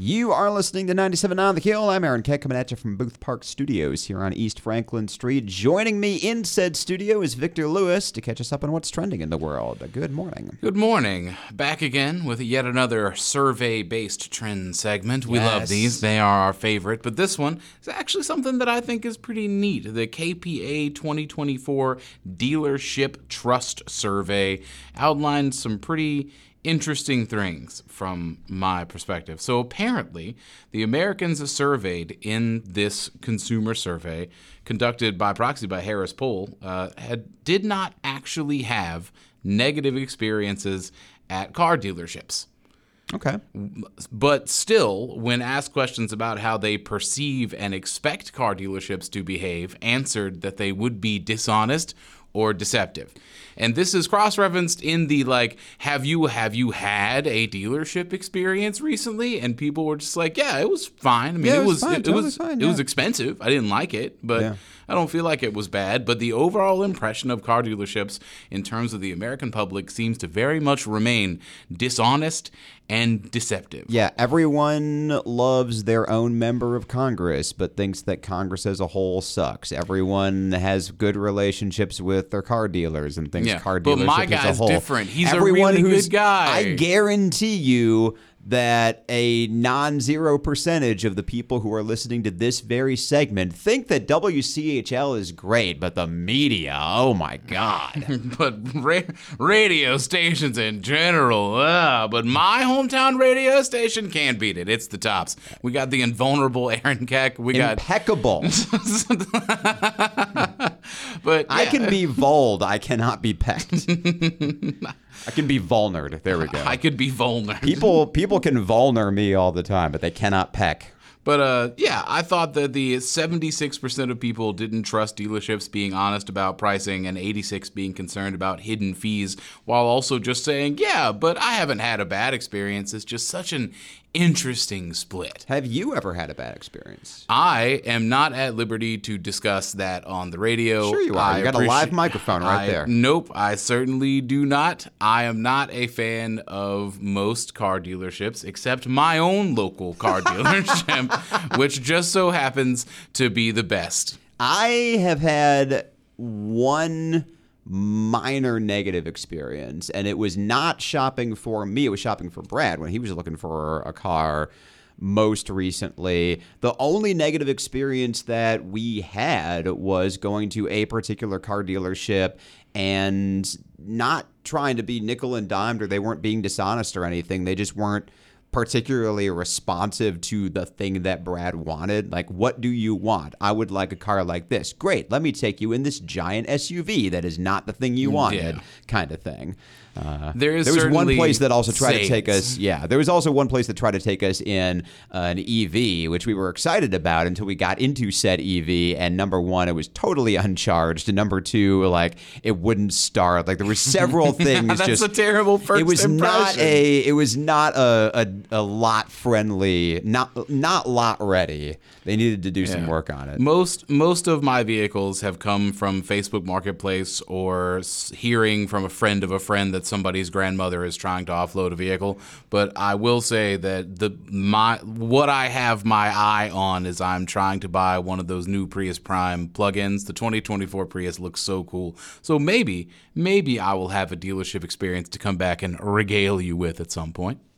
You are listening to 97.9 The Kill. I'm Aaron Keck coming at you from Booth Park Studios here on East Franklin Street. Joining me in said studio is Victor Lewis to catch us up on what's trending in the world. Good morning. Good morning. Back again with yet another survey-based trend segment. We love these. They are our favorite. But this one is actually something that I think is pretty neat. The KPA 2024 Dealership Trust Survey outlined some pretty interesting things from my perspective. So apparently, the Americans surveyed in this consumer survey conducted by proxy by Harris Poll did not actually have negative experiences at car dealerships. Okay. But still, when asked questions about how they perceive and expect car dealerships to behave, answered that they would be dishonest or deceptive. And this is cross-referenced in the, have you had a dealership experience recently? And people were just like, yeah, it was fine. I mean, it was expensive. I didn't like it, but I don't feel like it was bad. But the overall impression of car dealerships in terms of the American public seems to very much remain dishonest and deceptive. Yeah, everyone loves their own member of Congress, but thinks that Congress as a whole sucks. Everyone has good relationships with their car dealers and thinks car dealerships but my as guy's a whole. different. He's a really good guy. I guarantee you that a non-zero percentage of the people who are listening to this very segment think that WCHL is great, but the media, oh my God. But radio stations in general, but my hometown radio station can't beat it. It's the tops. We got the invulnerable Aaron Keck. We got impeccable. But I can be vold. I cannot be pecked. I can be vulnered. There we go. I could be vulnered. People can vulner me all the time, but they cannot peck. But I thought that the 76% of people didn't trust dealerships being honest about pricing and 86% being concerned about hidden fees, while also just saying, yeah, but I haven't had a bad experience. It's just such an interesting split. Have you ever had a bad experience? I am not at liberty to discuss that on the radio. Sure you are. You got a live microphone right there. Nope, I certainly do not. I am not a fan of most car dealerships, except my own local car dealership, which just so happens to be the best. I have had one minor negative experience, and it was not shopping for me. It was shopping for Brad when he was looking for a car most recently. The only negative experience that we had was going to a particular car dealership and not trying to be nickel and dimed, or they weren't being dishonest or anything. They just weren't particularly responsive to the thing that Brad wanted. Like, what do you want? I would like a car like this. Great. Let me take you in this giant SUV that is not the thing you wanted, kind of thing. There was one place that also tried to take us. Yeah, there was also one place that tried to take us in an EV, which we were excited about until we got into said EV. And number one, it was totally uncharged. And number two, it wouldn't start. There were several things. That's a terrible first impression. It was not a lot friendly, not lot ready. They needed to do some work on it. Most of my vehicles have come from Facebook Marketplace or hearing from a friend of a friend that somebody's grandmother is trying to offload a vehicle. But I will say that what I have my eye on is I'm trying to buy one of those new Prius Prime plugins. The 2024 Prius looks so cool. So maybe I will have a dealership experience to come back and regale you with at some point.